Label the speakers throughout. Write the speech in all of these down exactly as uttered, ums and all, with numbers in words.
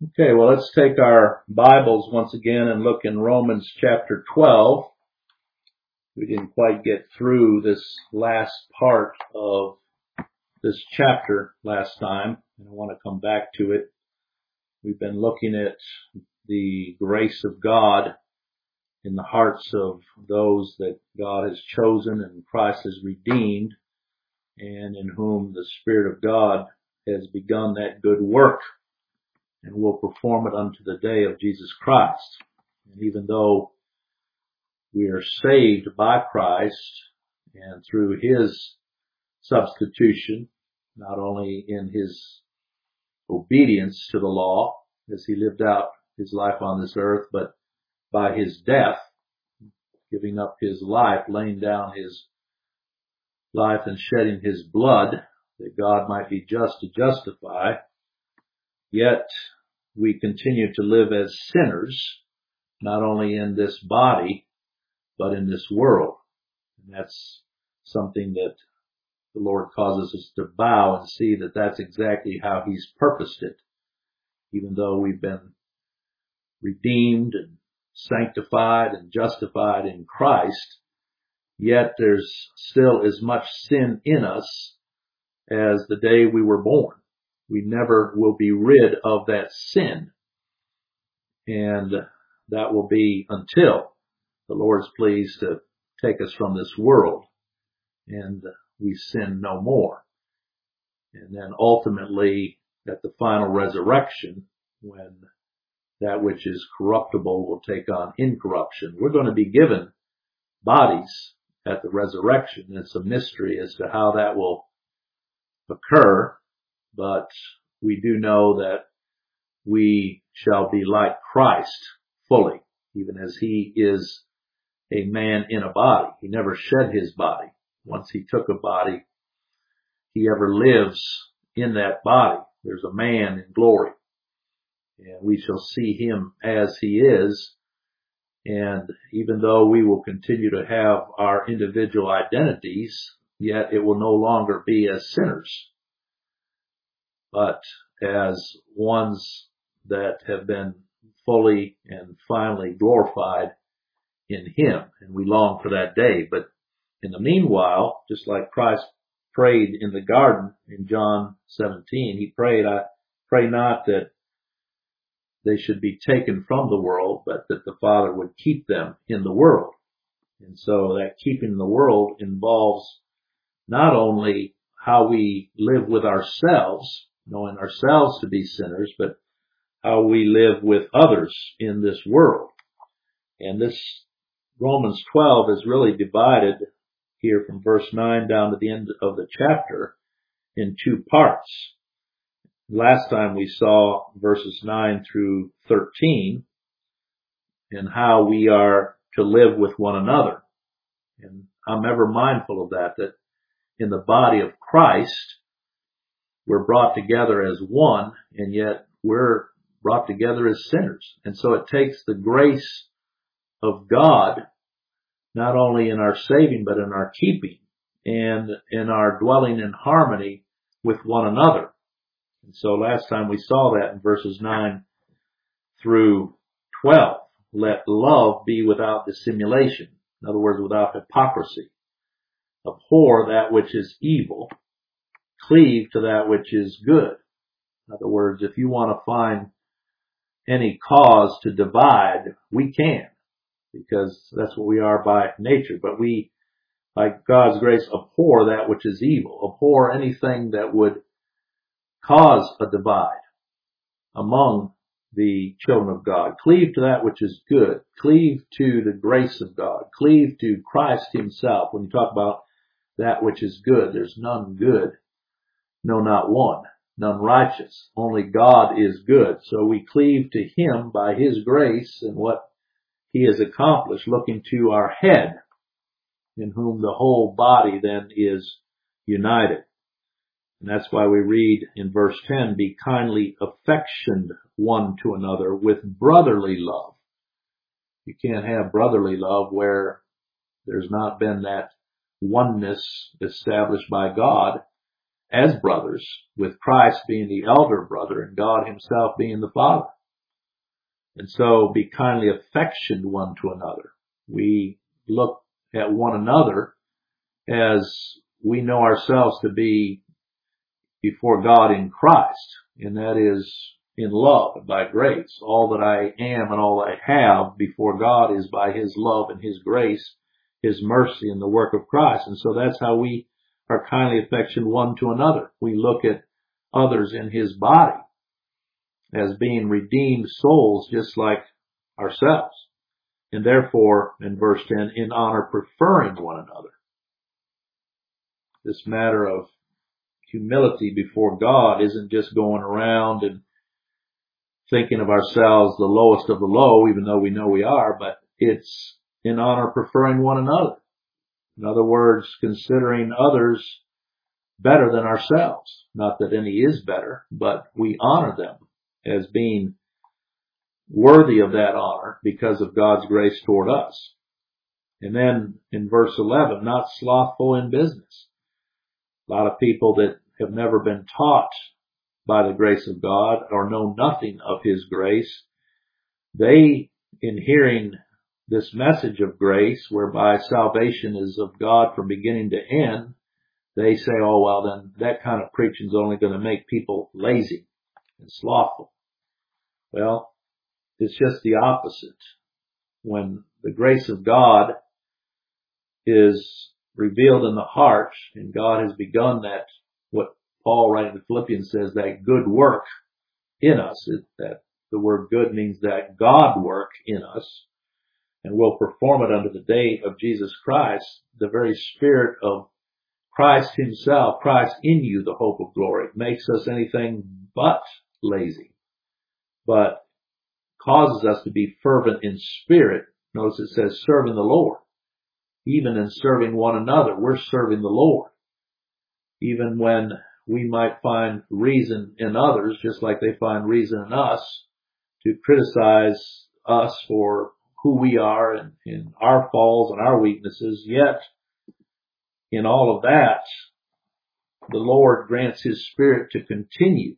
Speaker 1: Okay, well, let's take our Bibles once again and look in Romans chapter twelve. We didn't quite get through this last part of this chapter last time, and I want to come back to it. We've been looking at the grace of God in the hearts of those that God has chosen and Christ has redeemed, and in whom the Spirit of God has begun that good work and will perform it unto the day of Jesus Christ. And even though we are saved by Christ and through His substitution, not only in His obedience to the law as He lived out His life on this earth, but by His death, giving up His life, laying down His life and shedding His blood, that God might be just to justify, yet we continue to live as sinners, not only in this body, but in this world. And that's something that the Lord causes us to bow and see that that's exactly how He's purposed it. Even though we've been redeemed and sanctified and justified in Christ, yet there's still as much sin in us as the day we were born. We never will be rid of that sin. And that will be until the Lord's pleased to take us from this world and we sin no more. And then ultimately at the final resurrection, when that which is corruptible will take on incorruption, we're going to be given bodies at the resurrection. It's a mystery as to how that will occur, but we do know that we shall be like Christ fully, even as He is a man in a body. He never shed His body. Once He took a body, He ever lives in that body. There's a man in glory, and we shall see Him as He is. And even though we will continue to have our individual identities, yet it will no longer be as sinners, but as ones that have been fully and finally glorified in Him. And we long for that day. But in the meanwhile, just like Christ prayed in the garden in John seventeen, He prayed, I pray not that they should be taken from the world, but that the Father would keep them in the world. And so that keeping the world involves not only how we live with ourselves, knowing ourselves to be sinners, but how we live with others in this world. And this Romans twelve is really divided here from verse nine down to the end of the chapter in two parts. Last time we saw verses nine through thirteen and how we are to live with one another. And I'm ever mindful of that, that in the body of Christ, we're brought together as one, and yet we're brought together as sinners. And so it takes the grace of God, not only in our saving, but in our keeping and in our dwelling in harmony with one another. And so last time we saw that in verses nine through twelve. Let love be without dissimulation. In other words, without hypocrisy. Abhor that which is evil. Cleave to that which is good. In other words, if you want to find any cause to divide, we can, because that's what we are by nature. But we, by God's grace, abhor that which is evil. Abhor anything that would cause a divide among the children of God. Cleave to that which is good. Cleave to the grace of God. Cleave to Christ Himself. When you talk about that which is good, there's none good, no, not one. None righteous. Only God is good. So we cleave to Him by His grace and what He has accomplished, looking to our head, in whom the whole body then is united. And that's why we read in verse ten, be kindly affectioned one to another with brotherly love. You can't have brotherly love where there's not been that oneness established by God as brothers, with Christ being the elder brother and God Himself being the Father. And so be kindly affectioned one to another. We look at one another as we know ourselves to be before God in Christ, and that is in love and by grace. All that I am and all I have before God is by His love and His grace, His mercy and the work of Christ. And so that's how we are kindly affectioned one to another. We look at others in His body as being redeemed souls just like ourselves. And therefore, in verse ten, in honor preferring one another. This matter of humility before God isn't just going around and thinking of ourselves the lowest of the low, even though we know we are, but it's in honor preferring one another. In other words, considering others better than ourselves. Not that any is better, but we honor them as being worthy of that honor because of God's grace toward us. And then in verse eleven, not slothful in business. A lot of people that have never been taught by the grace of God or know nothing of His grace, they, in hearing this message of grace, whereby salvation is of God from beginning to end, they say, oh, well, then that kind of preaching is only going to make people lazy and slothful. Well, it's just the opposite. When the grace of God is revealed in the heart, and God has begun that, what Paul writing to Philippians says, that good work in us, that the word good means that God work in us, and will perform it unto the day of Jesus Christ. The very Spirit of Christ Himself, Christ in you, the hope of glory, makes us anything but lazy, but causes us to be fervent in spirit. Notice it says serving the Lord. Even in serving one another, we're serving the Lord. Even when we might find reason in others, just like they find reason in us, to criticize us for who we are and, and our faults and our weaknesses, yet in all of that, the Lord grants His Spirit to continue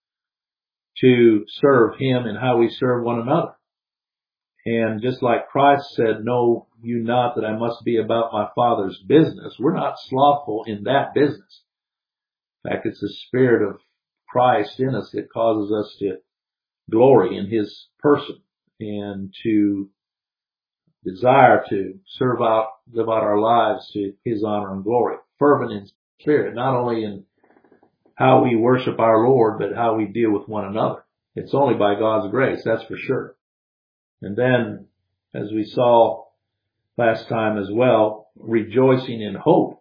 Speaker 1: to serve Him and how we serve one another. And just like Christ said, know you not that I must be about my Father's business, we're not slothful in that business. In fact, it's the Spirit of Christ in us that causes us to glory in His person and to desire to serve out, live out our lives to His honor and glory. Fervent in spirit, not only in how we worship our Lord, but how we deal with one another. It's only by God's grace, that's for sure. And then, as we saw last time as well, rejoicing in hope.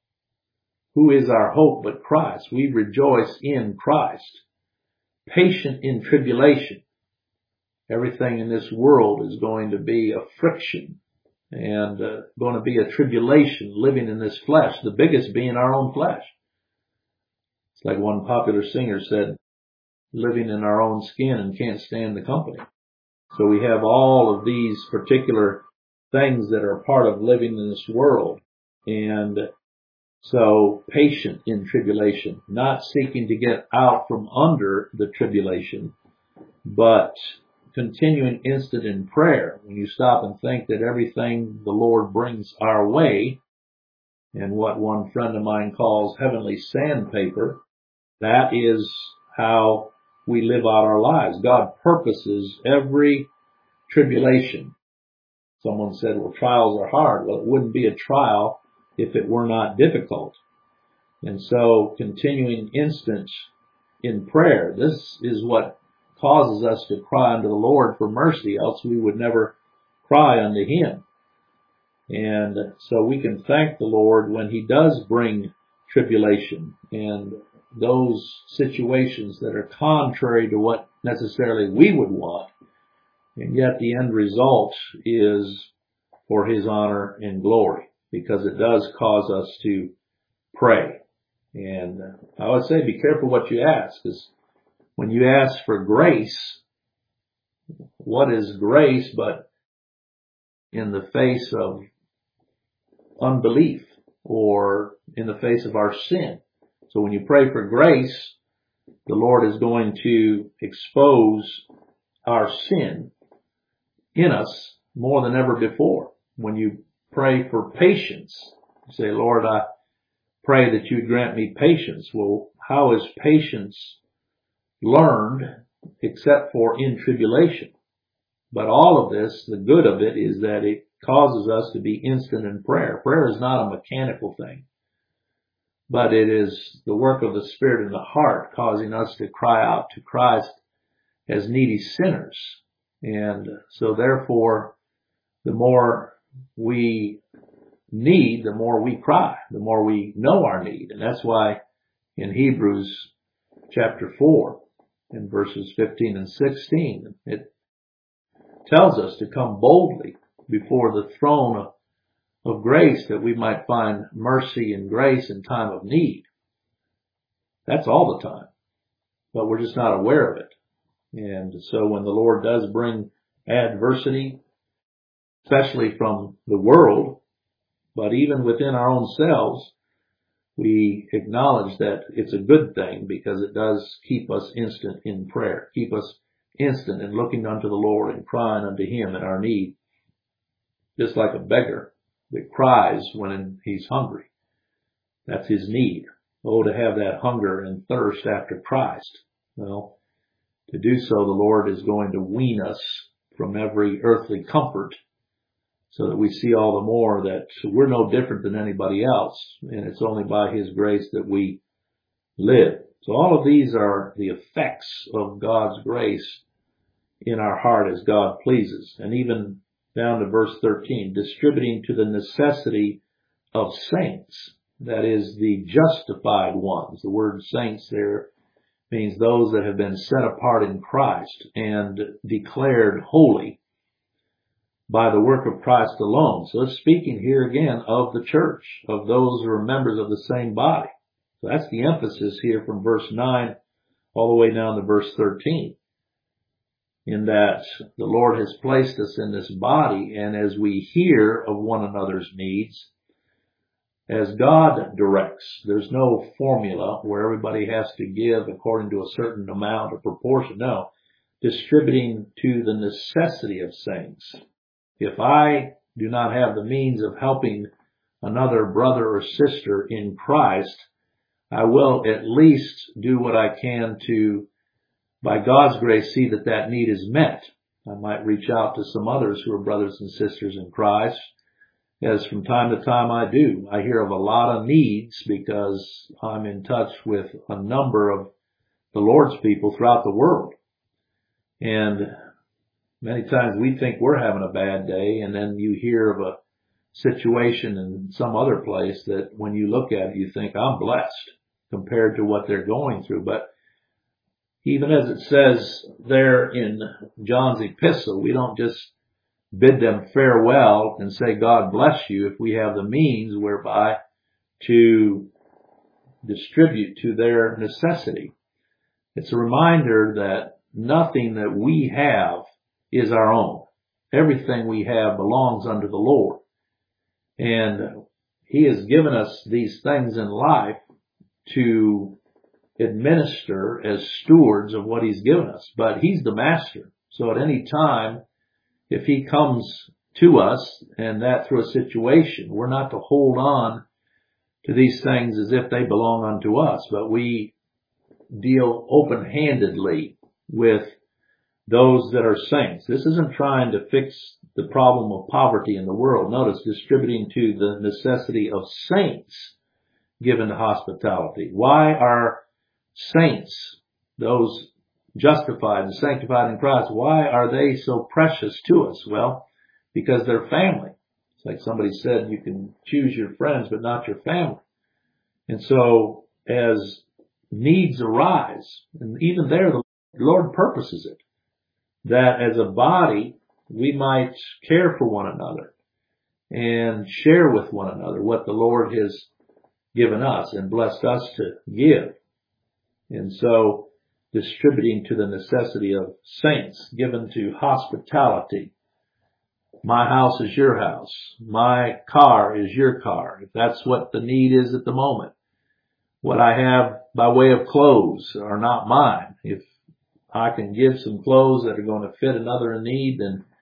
Speaker 1: Who is our hope but Christ? We rejoice in Christ. Patient in tribulation. Everything in this world is going to be a friction and uh, going to be a tribulation living in this flesh, the biggest being our own flesh. It's like one popular singer said, living in our own skin and can't stand the company. So we have all of these particular things that are part of living in this world. And so patient in tribulation, not seeking to get out from under the tribulation, but continuing instant in prayer. When you stop and think that everything the Lord brings our way, and what one friend of mine calls heavenly sandpaper, that is how we live out our lives. God purposes every tribulation. Someone said, well, trials are hard. Well, it wouldn't be a trial if it were not difficult. And so continuing instant in prayer, this is what causes us to cry unto the Lord for mercy, else we would never cry unto Him. And so we can thank the Lord when He does bring tribulation and those situations that are contrary to what necessarily we would want. And yet the end result is for His honor and glory, because it does cause us to pray. And I would say be careful what you ask, because when you ask for grace, what is grace but in the face of unbelief or in the face of our sin? So when you pray for grace, the Lord is going to expose our sin in us more than ever before. When you pray for patience, you say, Lord, I pray that you would grant me patience. Well, how is patience learned except for in tribulation? But all of this, the good of it is that it causes us to be instant in prayer. Prayer is not a mechanical thing, but it is the work of the Spirit in the heart, causing us to cry out to Christ as needy sinners. And so therefore, the more we need, the more we cry, the more we know our need. And that's why in Hebrews chapter four, in verses fifteen and sixteen, it tells us to come boldly before the throne of grace that we might find mercy and grace in time of need. That's all the time, but we're just not aware of it. And so when the Lord does bring adversity, especially from the world, but even within our own selves, we acknowledge that it's a good thing because it does keep us instant in prayer, keep us instant in looking unto the Lord and crying unto Him in our need. Just like a beggar that cries when he's hungry. That's his need. Oh, to have that hunger and thirst after Christ. Well, to do so, the Lord is going to wean us from every earthly comfort so that we see all the more that we're no different than anybody else, and it's only by His grace that we live. So all of these are the effects of God's grace in our heart as God pleases. And even down to verse thirteen, distributing to the necessity of saints, that is the justified ones. The word saints there means those that have been set apart in Christ and declared holy by the work of Christ alone. So it's speaking here again of the church, of those who are members of the same body. So that's the emphasis here from verse nine all the way down to verse thirteen. In that the Lord has placed us in this body, and as we hear of one another's needs, as God directs, there's no formula where everybody has to give according to a certain amount or proportion. No, distributing to the necessity of saints. If I do not have the means of helping another brother or sister in Christ, I will at least do what I can to, by God's grace, see that that need is met. I might reach out to some others who are brothers and sisters in Christ, as from time to time I do. I hear of a lot of needs because I'm in touch with a number of the Lord's people throughout the world. And many times we think we're having a bad day, and then you hear of a situation in some other place that when you look at it, you think, I'm blessed compared to what they're going through. But even as it says there in John's epistle, we don't just bid them farewell and say, God bless you, if we have the means whereby to distribute to their necessity. It's a reminder that nothing that we have is our own. Everything we have belongs unto the Lord. And He has given us these things in life to administer as stewards of what He's given us. But He's the master. So at any time, if He comes to us, and that through a situation, we're not to hold on to these things as if they belong unto us, but we deal open-handedly with those that are saints. This isn't trying to fix the problem of poverty in the world. Notice, distributing to the necessity of saints given to hospitality. Why are saints, those justified and sanctified in Christ, why are they so precious to us? Well, because they're family. It's like somebody said, you can choose your friends, but not your family. And so as needs arise, and even there the Lord purposes it, that as a body we might care for one another and share with one another what the Lord has given us and blessed us to give. And so distributing to the necessity of saints, given to hospitality. My house is your house. My car is your car, if that's what the need is at the moment. What I have by way of clothes are not mine. If I can give some clothes that are going to fit another in need, then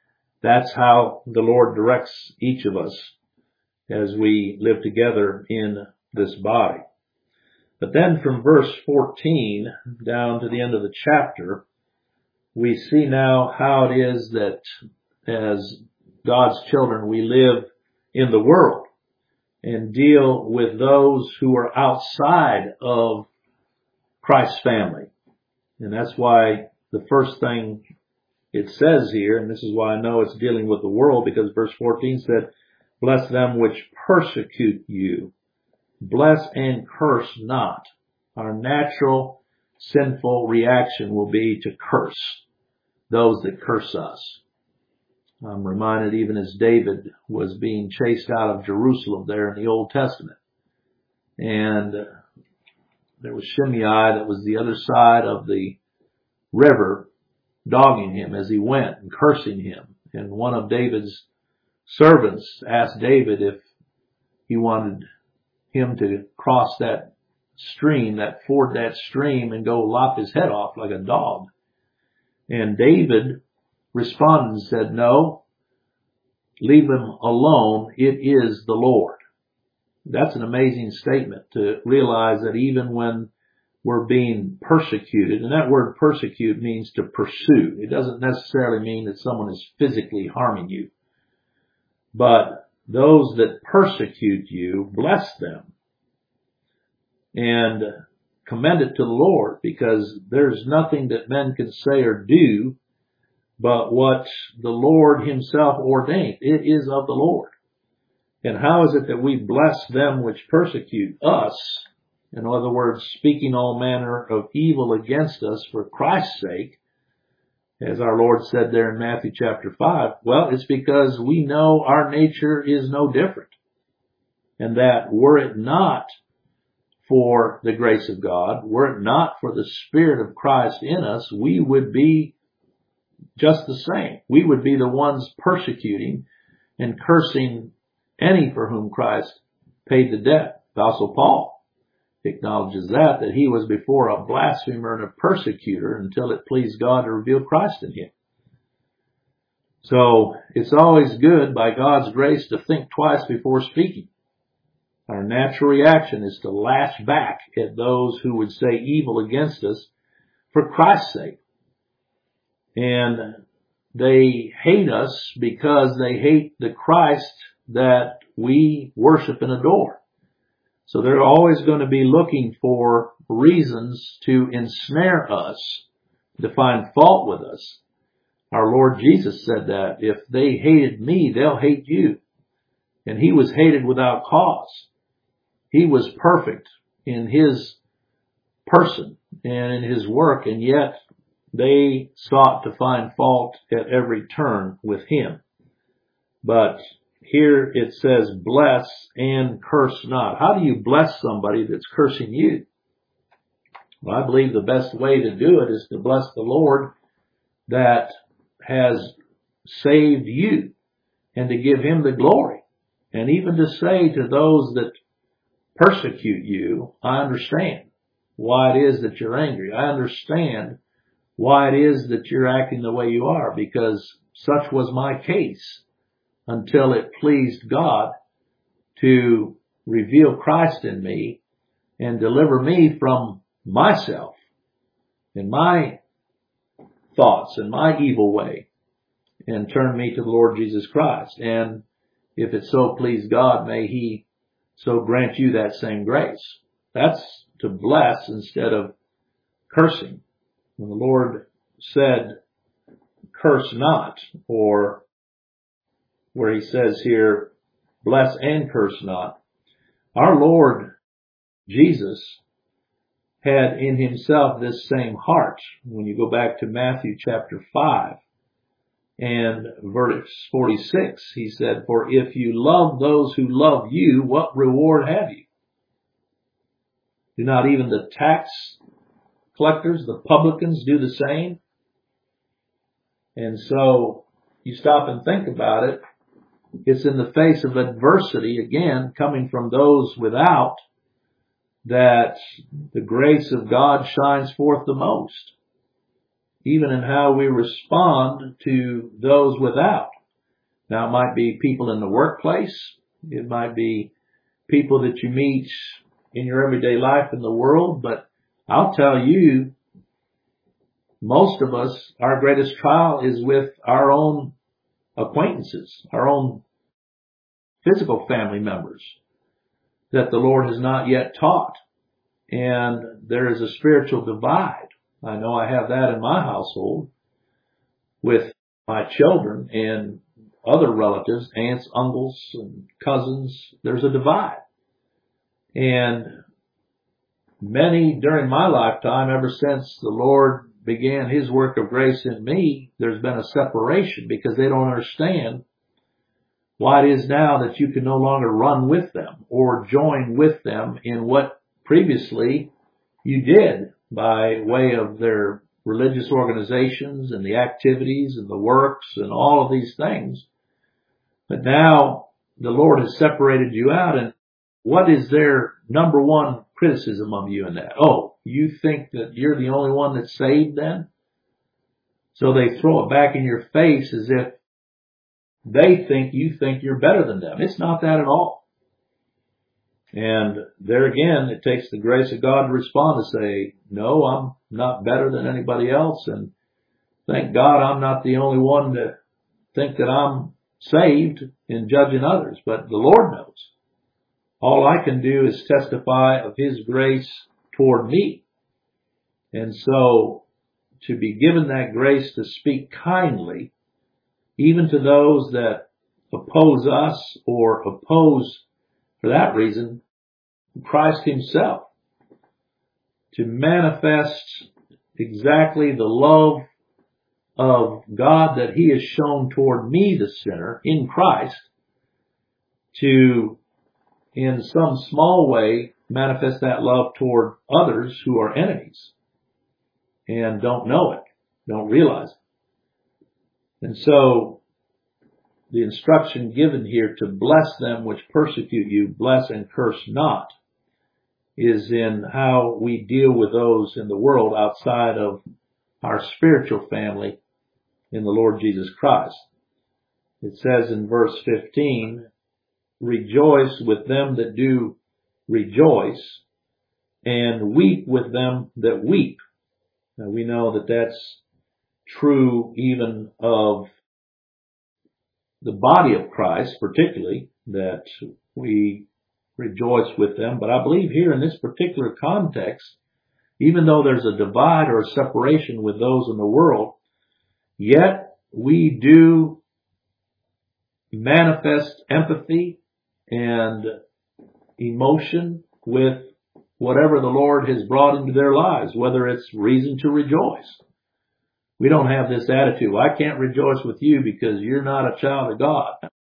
Speaker 1: that's how the Lord directs each of us as we live together in this body. But then from verse fourteen down to the end of the chapter, we see now how it is that as God's children we live in the world and deal with those who are outside of Christ's family. And that's why the first thing it says here, and this is why I know it's dealing with the world, because verse fourteen said, bless them which persecute you. Bless and curse not. Our natural sinful reaction will be to curse those that curse us. I'm reminded even as David was being chased out of Jerusalem there in the Old Testament. And there was Shimei that was the other side of the river dogging him as he went and cursing him. And one of David's servants asked David if he wanted him to cross that stream, that ford that stream and go lop his head off like a dog. And David responded and said, no, leave him alone. It is the Lord. That's an amazing statement to realize that even when we're being persecuted, and that word persecute means to pursue. It doesn't necessarily mean that someone is physically harming you. But those that persecute you, bless them and commend it to the Lord, because there's nothing that men can say or do but what the Lord himself ordained. It is of the Lord. And how is it that we bless them which persecute us? In other words, speaking all manner of evil against us for Christ's sake, as our Lord said there in Matthew chapter five. Well, it's because we know our nature is no different. And that were it not for the grace of God, were it not for the Spirit of Christ in us, we would be just the same. We would be the ones persecuting and cursing any for whom Christ paid the debt. Apostle Paul acknowledges that, that he was before a blasphemer and a persecutor until it pleased God to reveal Christ in him. So it's always good by God's grace to think twice before speaking. Our natural reaction is to lash back at those who would say evil against us for Christ's sake. And they hate us because they hate the Christ that we worship and adore. So they're always going to be looking for reasons to ensnare us, to find fault with us. Our Lord Jesus said that if they hated me, they'll hate you. And he was hated without cause. He was perfect in his person and in his work, and yet they sought to find fault at every turn with him. But here it says, bless and curse not. How do you bless somebody that's cursing you? Well, I believe the best way to do it is to bless the Lord that has saved you and to give him the glory. And even to say to those that persecute you, I understand why it is that you're angry. I understand why it is that you're acting the way you are, because such was my case until it pleased God to reveal Christ in me and deliver me from myself and my thoughts and my evil way and turn me to the Lord Jesus Christ. And if it so please God, may he so grant you that same grace. That's to bless instead of cursing. When the Lord said, curse not, or where he says here, bless and curse not, our Lord Jesus had in himself this same heart. When you go back to Matthew chapter five and verse forty-six, he said, for if you love those who love you, what reward have you? Do not even the tax collectors, the publicans, do the same? And so you stop and think about it. It's in the face of adversity, again, coming from those without, that the grace of God shines forth the most. Even in how we respond to those without. Now, it might be people in the workplace. It might be people that you meet in your everyday life in the world. But I'll tell you, most of us, our greatest trial is with our own acquaintances, our own physical family members that the Lord has not yet taught. And there is a spiritual divide. I know I have that in my household with my children and other relatives, aunts, uncles, and cousins. There's a divide. And many during my lifetime, ever since the Lord began His work of grace in me, there's been a separation because they don't understand why it is now that you can no longer run with them or join with them in what previously you did by way of their religious organizations and the activities and the works and all of these things. But now the Lord has separated you out, and what is their number one criticism of you in that? Oh, you think that you're the only one that's saved then? So they throw it back in your face as if they think you think you're better than them. It's not that at all. And there again, it takes the grace of God to respond to say, no, I'm not better than anybody else. And thank God I'm not the only one to think that I'm saved in judging others. But the Lord knows. All I can do is testify of His grace toward me. And so to be given that grace to speak kindly, even to those that oppose us or oppose, for that reason, Christ Himself, to manifest exactly the love of God that He has shown toward me, the sinner, in Christ, to, in some small way, manifest that love toward others who are enemies and don't know it, don't realize it. And so the instruction given here to bless them which persecute you, bless and curse not, is in how we deal with those in the world outside of our spiritual family in the Lord Jesus Christ. It says in verse fifteen, rejoice with them that do rejoice, and weep with them that weep. Now we know that that's true even of the body of Christ, particularly, that we rejoice with them. But I believe here in this particular context, even though there's a divide or a separation with those in the world, yet we do manifest empathy and emotion with whatever the Lord has brought into their lives, whether it's reason to rejoice. We don't have this attitude, well, I can't rejoice with you because you're not a child of God.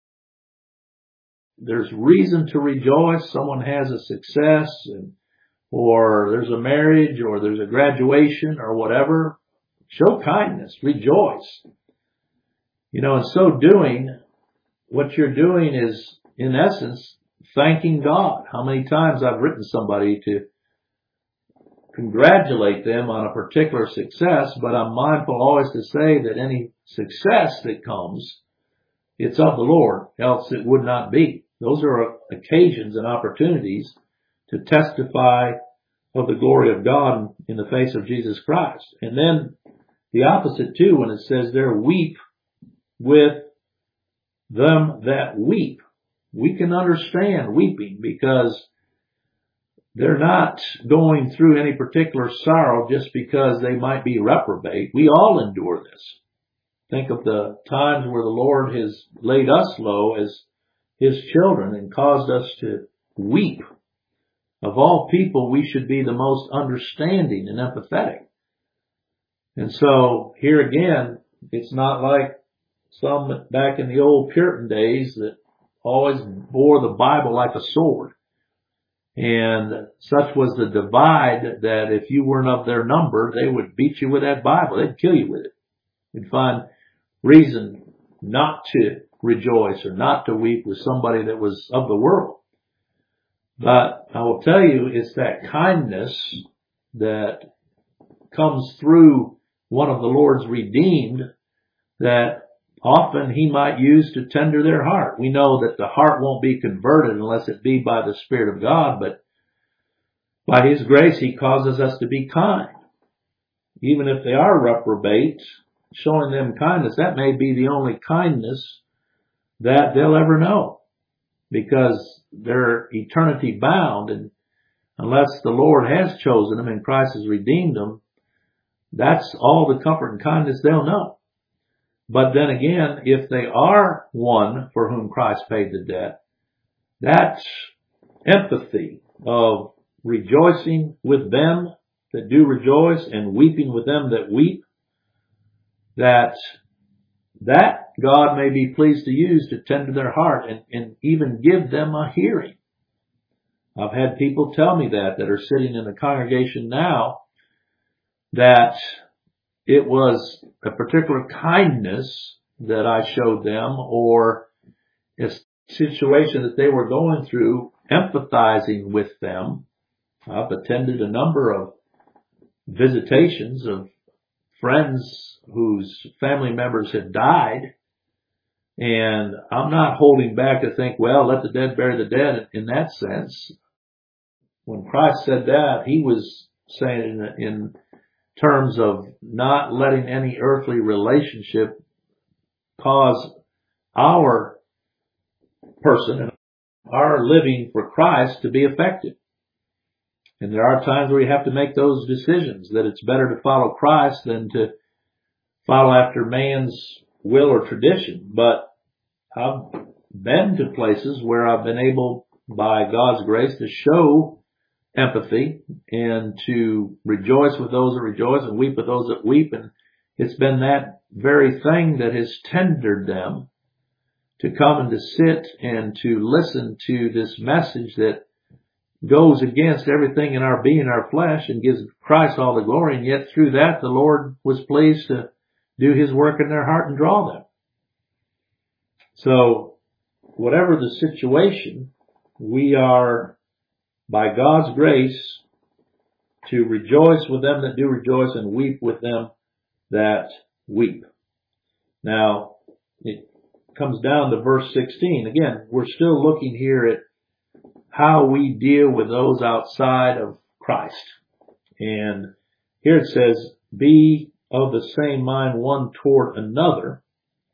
Speaker 1: There's reason to rejoice. Someone has a success, and, or there's a marriage, or there's a graduation, or whatever. Show kindness. Rejoice. You know, in so doing, what you're doing is, in essence, thanking God. How many times I've written somebody to congratulate them on a particular success, but I'm mindful always to say that any success that comes, it's of the Lord, else it would not be. Those are occasions and opportunities to testify of the glory of God in the face of Jesus Christ. And then the opposite too, when it says there, weep with them that weep. We can understand weeping because they're not going through any particular sorrow just because they might be reprobate. We all endure this. Think of the times where the Lord has laid us low as His children and caused us to weep. Of all people, we should be the most understanding and empathetic. And so here again, it's not like some back in the old Puritan days that always bore the Bible like a sword. And such was the divide that if you weren't of their number, they would beat you with that Bible. They'd kill you with it. You'd find reason not to rejoice or not to weep with somebody that was of the world. But I will tell you, it's that kindness that comes through one of the Lord's redeemed that often he might use to tender their heart. We know that the heart won't be converted unless it be by the Spirit of God, but by His grace He causes us to be kind. Even if they are reprobates, showing them kindness, that may be the only kindness that they'll ever know, because they're eternity bound, and unless the Lord has chosen them and Christ has redeemed them, that's all the comfort and kindness they'll know. But then again, if they are one for whom Christ paid the debt, that's empathy of rejoicing with them that do rejoice and weeping with them that weep, that that God may be pleased to use to tend to their heart and, and even give them a hearing. I've had people tell me that, that are sitting in the congregation now, that it was a particular kindness that I showed them, or a situation that they were going through, empathizing with them. I've attended a number of visitations of friends whose family members had died, and I'm not holding back to think, well, let the dead bury the dead in that sense. When Christ said that, He was saying in, in terms of not letting any earthly relationship cause our person and our living for Christ to be affected. And there are times where you have to make those decisions, that it's better to follow Christ than to follow after man's will or tradition. But I've been to places where I've been able, by God's grace, to show empathy and to rejoice with those that rejoice and weep with those that weep. And it's been that very thing that has tendered them to come and to sit and to listen to this message that goes against everything in our being, our flesh, and gives Christ all the glory. And yet through that, the Lord was pleased to do His work in their heart and draw them. So whatever the situation, we are, by God's grace, to rejoice with them that do rejoice and weep with them that weep. Now, it comes down to verse sixteen. Again, we're still looking here at how we deal with those outside of Christ. And here it says, be of the same mind one toward another.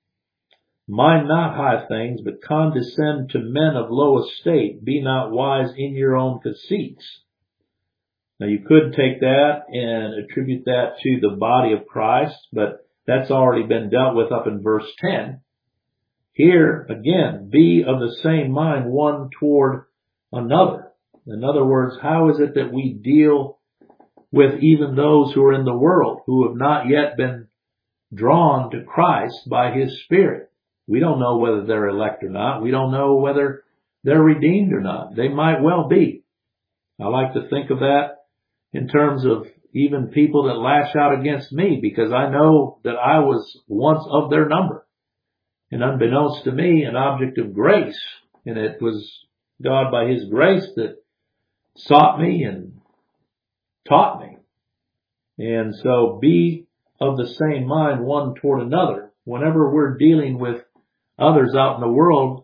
Speaker 1: Mind not high things, but condescend to men of low estate. Be not wise in your own conceits. Now you could take that and attribute that to the body of Christ, but that's already been dealt with up in verse ten. Here, again, be of the same mind one toward another. In other words, how is it that we deal with even those who are in the world, who have not yet been drawn to Christ by His Spirit? We don't know whether they're elect or not. We don't know whether they're redeemed or not. They might well be. I like to think of that in terms of even people that lash out against me, because I know that I was once of their number, and unbeknownst to me, an object of grace. And it was God by His grace that sought me and taught me. And so be of the same mind one toward another. Whenever we're dealing with others out in the world,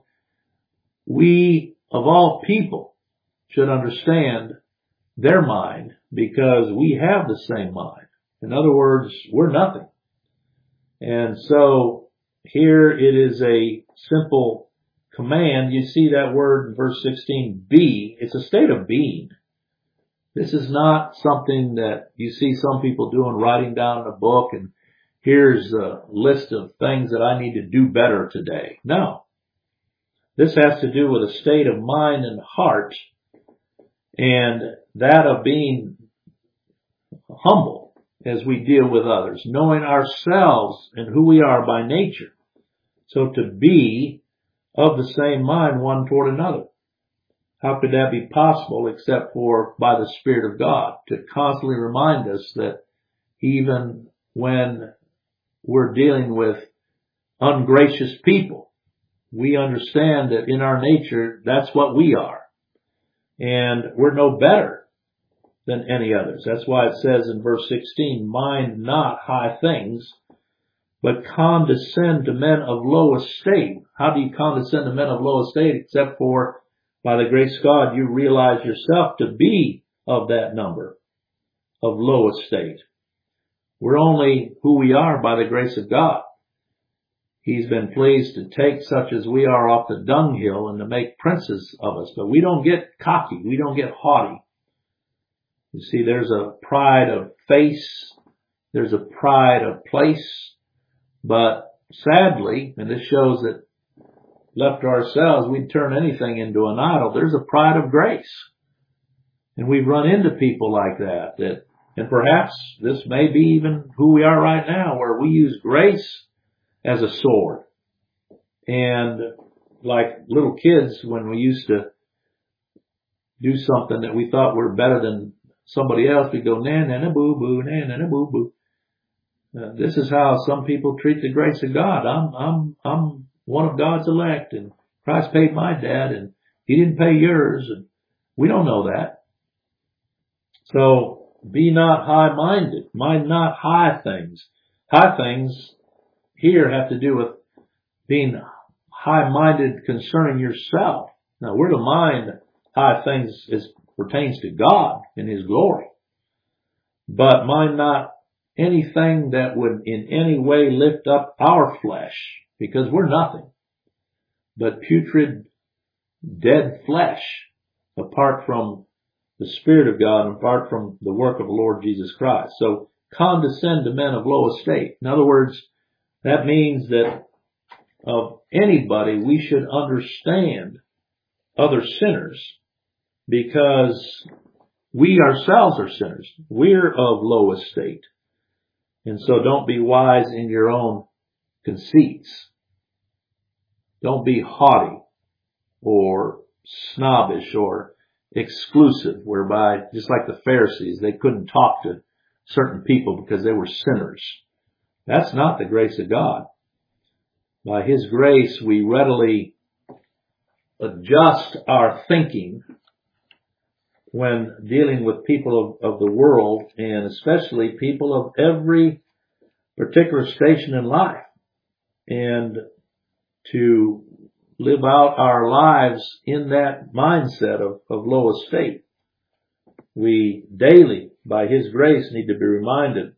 Speaker 1: we, of all people, should understand their mind, because we have the same mind. In other words, we're nothing. And so here it is a simple command. You see that word in verse sixteen, be. It's a state of being. This is not something that you see some people doing, writing down in a book, and here's a list of things that I need to do better today. No. This has to do with a state of mind and heart, and that of being humble as we deal with others, knowing ourselves and who we are by nature. So to be of the same mind one toward another. How could that be possible except for by the Spirit of God, to constantly remind us that even when we're dealing with ungracious people, we understand that in our nature, that's what we are. And we're no better than any others. That's why it says in verse sixteen, mind not high things, but condescend to men of low estate. How do you condescend to men of low estate except for by the grace of God you realize yourself to be of that number of low estate. We're only who we are by the grace of God. He's been pleased to take such as we are off the dunghill and to make princes of us. But we don't get cocky. We don't get haughty. You see, there's a pride of face. There's a pride of place. But sadly, and this shows that left to ourselves, we'd turn anything into an idol. There's a pride of grace. And we've run into people like that. that and perhaps this may be even who we are right now, where we use grace as a sword. And like little kids, when we used to do something that we thought were better than somebody else, we go, na na na boo boo, na na na boo boo. Uh, this is how some people treat the grace of God. I'm, I'm, I'm one of God's elect, and Christ paid my debt, and He didn't pay yours, and we don't know that. So be not high-minded. Mind not high things. High things here have to do with being high-minded concerning yourself. Now, we're to mind high things as pertains to God and His glory. But mind not anything that would in any way lift up our flesh, because we're nothing but putrid, dead flesh apart from the Spirit of God and apart from the work of the Lord Jesus Christ. So condescend to men of low estate. In other words, that means that of anybody we should understand other sinners, because we ourselves are sinners. We're of low estate. And so don't be wise in your own conceits. Don't be haughty or snobbish or exclusive, whereby, just like the Pharisees, they couldn't talk to certain people because they were sinners. That's not the grace of God. By His grace, we readily adjust our thinking when dealing with people of, of the world, and especially people of every particular station in life, and to live out our lives in that mindset of, of low estate. We daily, by His grace, need to be reminded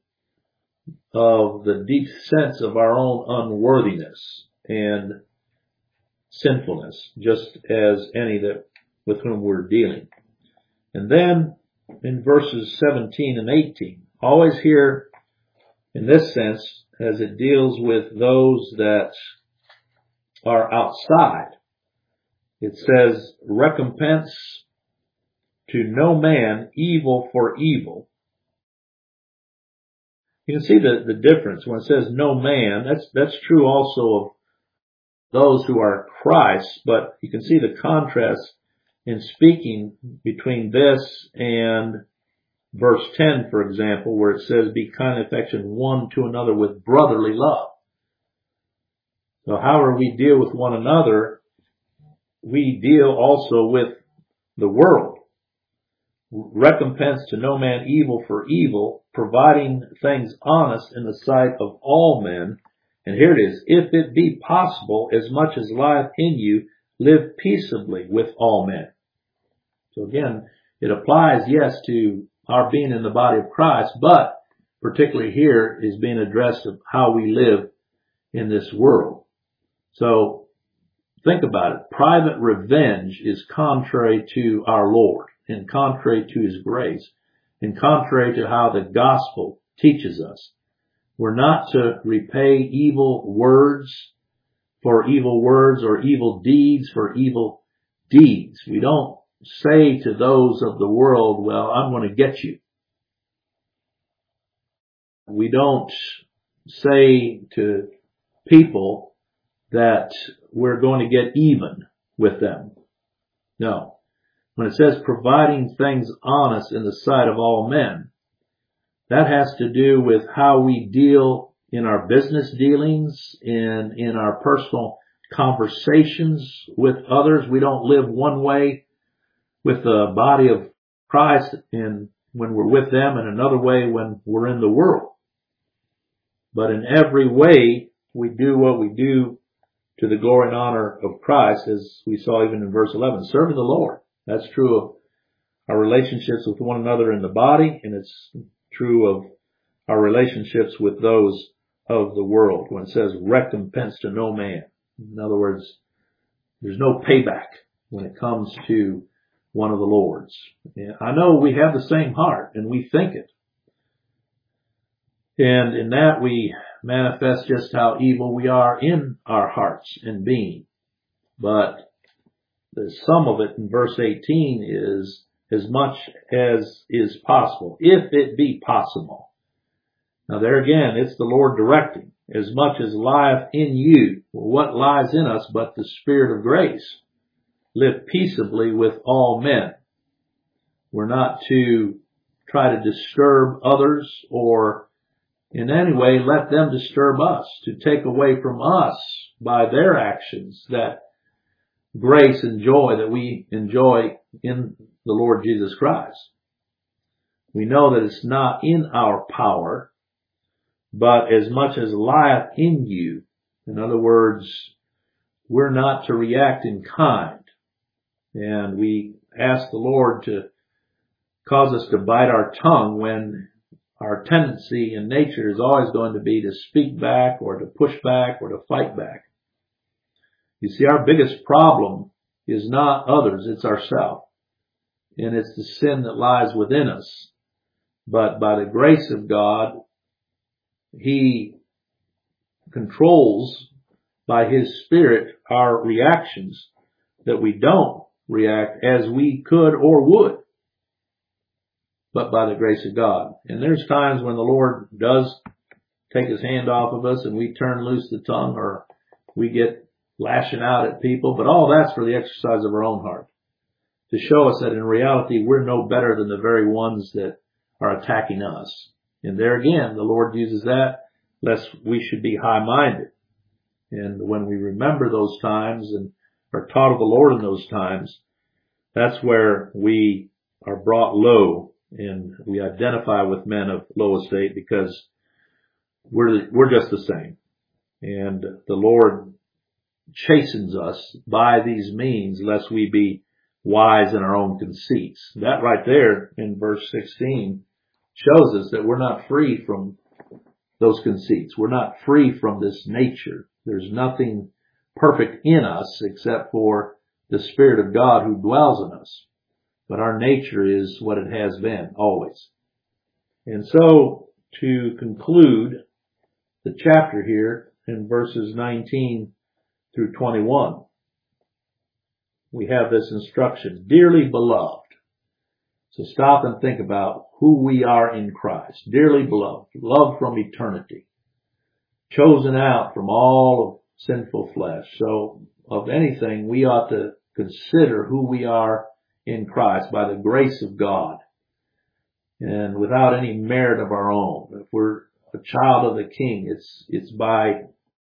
Speaker 1: of the deep sense of our own unworthiness and sinfulness, just as any that with whom we're dealing. And then in verses seventeen and eighteen, always here in this sense, as it deals with those that are outside, it says, recompense to no man evil for evil. You can see the, the difference when it says no man. That's, that's true also of those who are Christ, but you can see the contrast in speaking between this and verse ten, for example, where it says, be kind and affectionate one to another with brotherly love. So however we deal with one another, we deal also with the world. Recompense to no man evil for evil, providing things honest in the sight of all men. And here it is, if it be possible, as much as lieth in you, live peaceably with all men. So again, it applies, yes, to our being in the body of Christ, but particularly here is being addressed of how we live in this world. So think about it. Private revenge is contrary to our Lord and contrary to His grace and contrary to how the gospel teaches us. We're not to repay evil words for evil words or evil deeds for evil deeds. We don't say to those of the world, well, I'm going to get you. We don't say to people that we're going to get even with them. No. When it says providing things honest in the sight of all men, that has to do with how we deal in our business dealings, in, in our personal conversations with others. We don't live one way with the body of Christ and when we're with them, and another way when we're in the world. But in every way, we do what we do to the glory and honor of Christ, as we saw even in verse eleven, serving the Lord. That's true of our relationships with one another in the body, and it's true of our relationships with those of the world. When it says recompense to no man, in other words, there's no payback when it comes to one of the Lord's. I know we have the same heart, and we think it. And in that we manifest just how evil we are in our hearts and being. But the sum of it in verse eighteen is as much as is possible, if it be possible. Now there again, it's the Lord directing. As much as lieth in you, well, what lies in us but the Spirit of grace? Live peaceably with all men. We're not to try to disturb others or in any way let them disturb us, to take away from us by their actions that grace and joy that we enjoy in the Lord Jesus Christ. We know that it's not in our power, but as much as lieth in you. In other words, we're not to react in kind. And we ask the Lord to cause us to bite our tongue when our tendency in nature is always going to be to speak back or to push back or to fight back. You see, our biggest problem is not others, it's ourselves. And it's the sin that lies within us. But by the grace of God, He controls by His Spirit our reactions, that we don't react as we could or would, but by the grace of God. And there's times when the Lord does take His hand off of us and we turn loose the tongue, or we get lashing out at people, but all that's for the exercise of our own heart, to show us that in reality we're no better than the very ones that are attacking us. And there again, the Lord uses that lest we should be high-minded. And when we remember those times and are taught of the Lord in those times, that's where we are brought low and we identify with men of low estate, because we're we're just the same. And the Lord chastens us by these means lest we be wise in our own conceits. That right there in verse sixteen shows us that we're not free from those conceits. We're not free from this nature. There's nothing perfect in us except for the Spirit of God who dwells in us. But our nature is what it has been always. And so, to conclude the chapter here in verses nineteen through twenty-one, we have this instruction: dearly beloved. So stop and think about who we are in Christ. Dearly beloved, loved from eternity, chosen out from all of sinful flesh. So of anything, we ought to consider who we are in Christ by the grace of God, and without any merit of our own. If we're a child of the King, it's it's by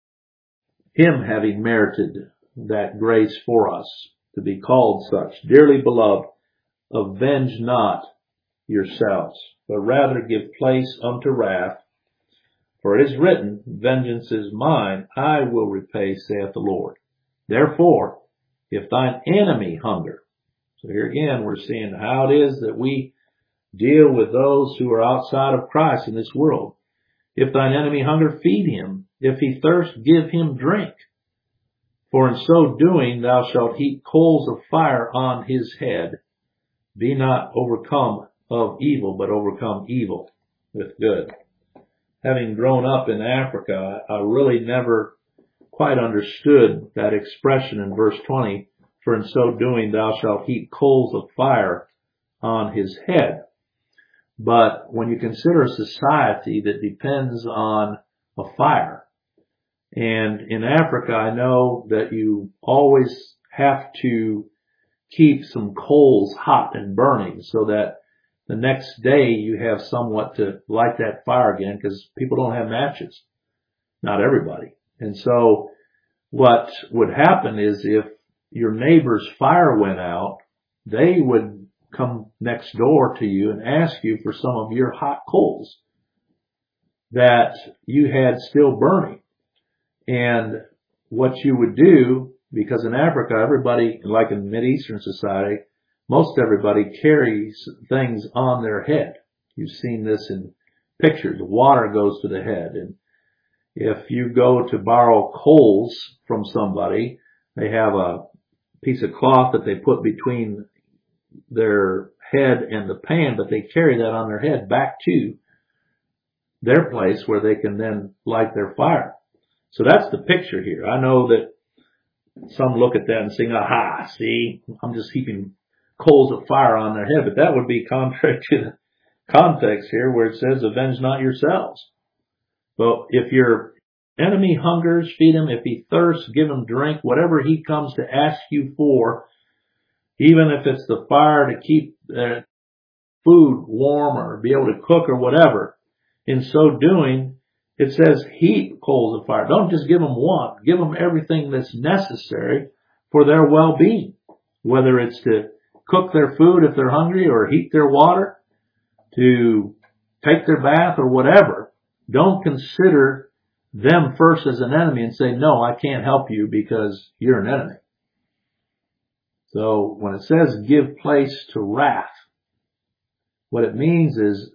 Speaker 1: Him having merited that grace for us to be called such. Dearly beloved, avenge not yourselves, but rather give place unto wrath. For it is written, vengeance is mine, I will repay, saith the Lord. Therefore, if thine enemy hunger. So here again, we're seeing how it is that we deal with those who are outside of Christ in this world. If thine enemy hunger, feed him. If he thirst, give him drink. For in so doing, thou shalt heap coals of fire on his head. Be not overcome of evil, but overcome evil with good. Having grown up in Africa, I really never quite understood that expression in verse twenty, for in so doing thou shalt heap coals of fire on his head. But when you consider a society that depends on a fire, and in Africa I know that you always have to keep some coals hot and burning so that the next day you have somewhat to light that fire again, because people don't have matches. Not everybody. And so what would happen is if your neighbor's fire went out, they would come next door to you and ask you for some of your hot coals. that you had still burning. And what you would do, because in Africa, everybody, like in Mideastern society, most everybody carries things on their head. You've seen this in pictures. Water goes to the head. And if you go to borrow coals from somebody, they have a piece of cloth that they put between their head and the pan, but they carry that on their head back to their place where they can then light their fire. So that's the picture here. I know that some look at that and say, aha, see, I'm just heaping coals of fire on their head, but that would be contrary to the context here where it says, avenge not yourselves. Well, if your enemy hungers, feed him. If he thirsts, give him drink. Whatever he comes to ask you for, even if it's the fire to keep uh, food warm or be able to cook or whatever, in so doing, it says heap coals of fire. Don't just give them one. Give them everything that's necessary for their well-being, whether it's to cook their food if they're hungry or heat their water, to take their bath or whatever. Don't consider them first as an enemy and say, no, I can't help you because you're an enemy. So when it says give place to wrath, what it means is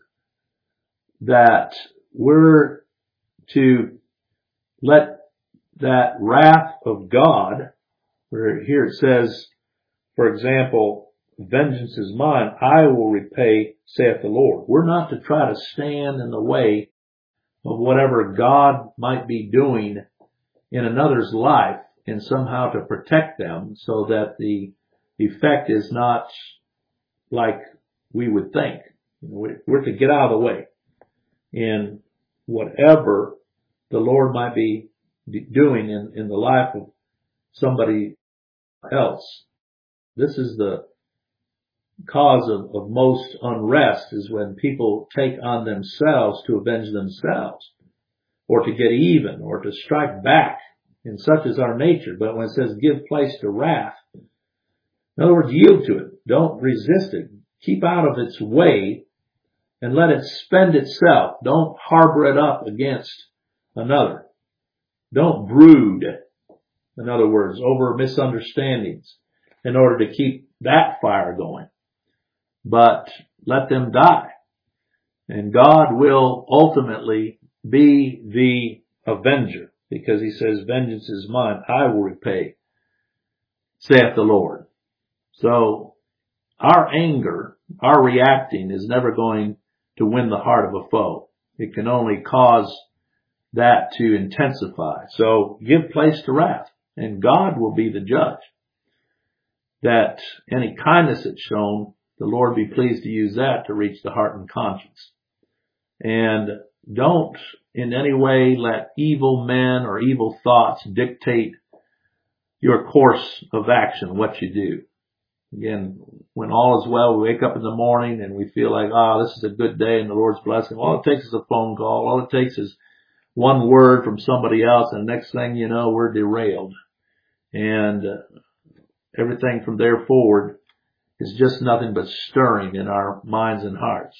Speaker 1: that we're to let that wrath of God, where here it says, for example, vengeance is mine, I will repay, saith the Lord. We're not to try to stand in the way of whatever God might be doing in another's life and somehow to protect them so that the effect is not like we would think. We're to get out of the way. In whatever the Lord might be doing in, in the life of somebody else. This is the cause of, of most unrest, is when people take on themselves to avenge themselves or to get even or to strike back, and such is our nature. But when it says give place to wrath, in other words, yield to it. Don't resist it. Keep out of its way and let it spend itself. Don't harbor it up against another. Don't brood, in other words, over misunderstandings in order to keep that fire going. But let them die. And God will ultimately be the avenger, because he says, vengeance is mine, I will repay, saith the Lord. So our anger, our reacting is never going to win the heart of a foe. It can only cause that to intensify. So give place to wrath, and God will be the judge. That any kindness that's shown, the Lord be pleased to use that to reach the heart and conscience. And don't in any way let evil men or evil thoughts dictate your course of action, what you do. Again, when all is well, we wake up in the morning and we feel like, ah, oh, this is a good day and the Lord's blessing. All it takes is a phone call. All it takes is one word from somebody else, and next thing you know, we're derailed. And uh, everything from there forward is just nothing but stirring in our minds and hearts.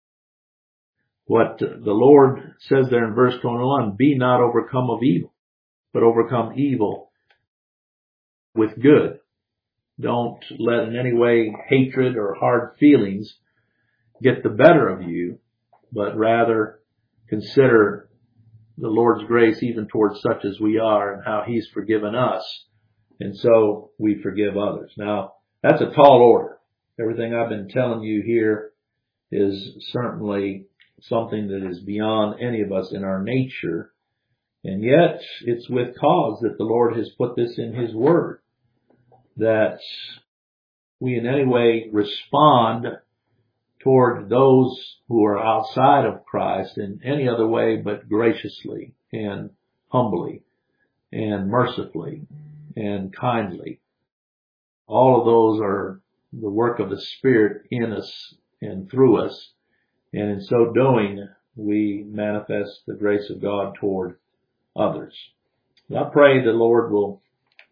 Speaker 1: What the Lord says there in verse twenty-one, be not overcome of evil, but overcome evil with good. Don't let in any way hatred or hard feelings get the better of you, but rather consider the Lord's grace even towards such as we are and how he's forgiven us. And so we forgive others. Now, that's a tall order. Everything I've been telling you here is certainly something that is beyond any of us in our nature. And yet, it's with cause that the Lord has put this in his word, that we in any way respond toward those who are outside of Christ in any other way but graciously and humbly and mercifully and kindly. All of those are the work of the Spirit in us and through us. And in so doing, we manifest the grace of God toward others. And I pray the Lord will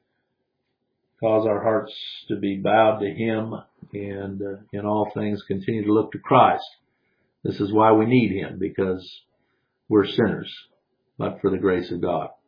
Speaker 1: cause our hearts to be bowed to him, and uh, in all things continue to look to Christ. This is why we need him, because we're sinners, but for the grace of God.